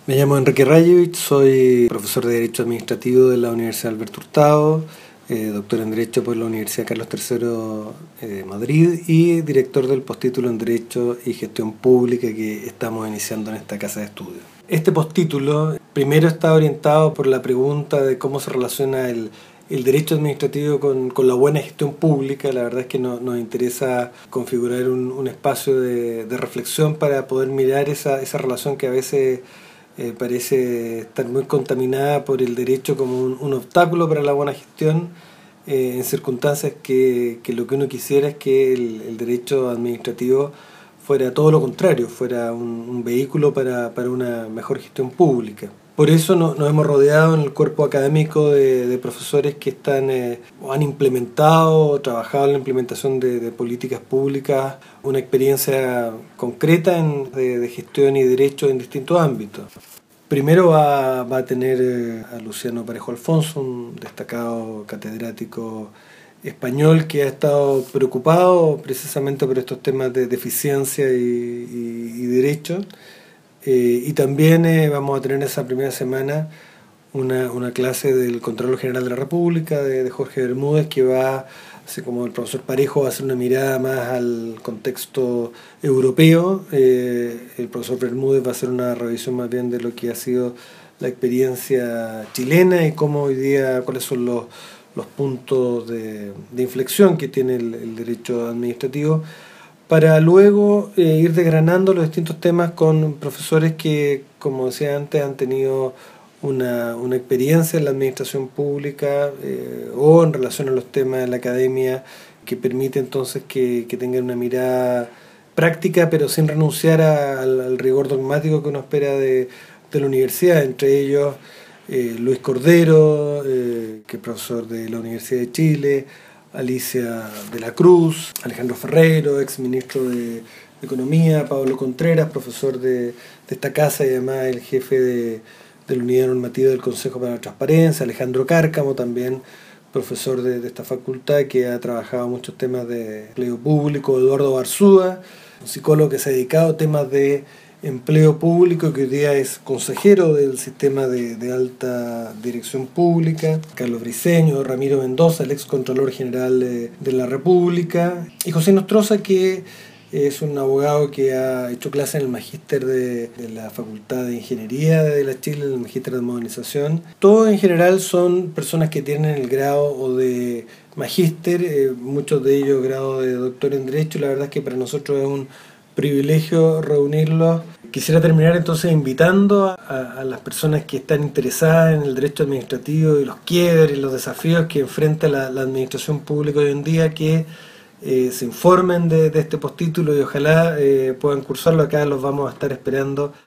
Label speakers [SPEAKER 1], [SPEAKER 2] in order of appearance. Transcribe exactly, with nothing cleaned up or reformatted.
[SPEAKER 1] Me llamo Enrique Rayevich, soy profesor de Derecho Administrativo de la Universidad Alberto Hurtado, eh, doctor en Derecho por la Universidad Carlos tercero eh, de Madrid y director del postítulo en Derecho y Gestión Pública que estamos iniciando en esta casa de estudio. Este postítulo primero está orientado por la pregunta de cómo se relaciona el, el derecho administrativo con, con la buena gestión pública. La verdad es que no, nos interesa configurar un, un espacio de, de reflexión para poder mirar esa, esa relación que a veces Eh, parece estar muy contaminada por el derecho como un, un obstáculo para la buena gestión, eh, en circunstancias que, que lo que uno quisiera es que el, el derecho administrativo fuera todo lo contrario, fuera un, un vehículo para, para una mejor gestión pública. Por eso no, nos hemos rodeado en el cuerpo académico de, de profesores que están eh, o han implementado o trabajado en la implementación de, de políticas públicas, una experiencia concreta en, de, de gestión y derecho en distintos ámbitos. Primero va, va a tener eh, a Luciano Parejo Alfonso, un destacado catedrático español que ha estado preocupado precisamente por estos temas de deficiencia y, y, y derecho. Eh, y también eh, vamos a tener esa primera semana una, una clase del Contralor General de la República, de, de Jorge Bermúdez, que va, así como el profesor Parejo, va a hacer una mirada más al contexto europeo. Eh, el profesor Bermúdez va a hacer una revisión más bien de lo que ha sido la experiencia chilena y cómo hoy día, cuáles son los, los puntos de, de inflexión que tiene el, el derecho administrativo, para luego eh, ir desgranando los distintos temas con profesores que, como decía antes, han tenido una, una experiencia en la administración pública eh, o en relación a los temas de la academia, que permite entonces que, que tengan una mirada práctica, pero sin renunciar a, al, al rigor dogmático que uno espera de, de la universidad. Entre ellos eh, Luis Cordero, eh, que es profesor de la Universidad de Chile, Alicia de la Cruz, Alejandro Ferreiro, ex ministro de, de Economía, Pablo Contreras, profesor de, de esta casa y además el jefe de, de la unidad normativa del Consejo para la Transparencia, Alejandro Cárcamo, también profesor de, de esta facultad que ha trabajado muchos temas de empleo público, Eduardo Barzúa, un psicólogo que se ha dedicado a temas de empleo público, que hoy día es consejero del sistema de, de alta dirección pública, Carlos Briceño, Ramiro Mendoza, el ex Contralor General de, de la República, y José Nostroza, que es un abogado que ha hecho clase en el Magíster de, de la Facultad de Ingeniería de la Chile, en el Magíster de Modernización. Todos en general son personas que tienen el grado o de Magíster, eh, muchos de ellos grado de doctor en Derecho. La verdad es que para nosotros es un privilegio reunirlos. Quisiera terminar entonces invitando a, a las personas que están interesadas en el derecho administrativo y los quiebres y los desafíos que enfrenta la, la administración pública hoy en día, que eh, se informen de, de este postítulo y ojalá eh, puedan cursarlo. Acá los vamos a estar esperando.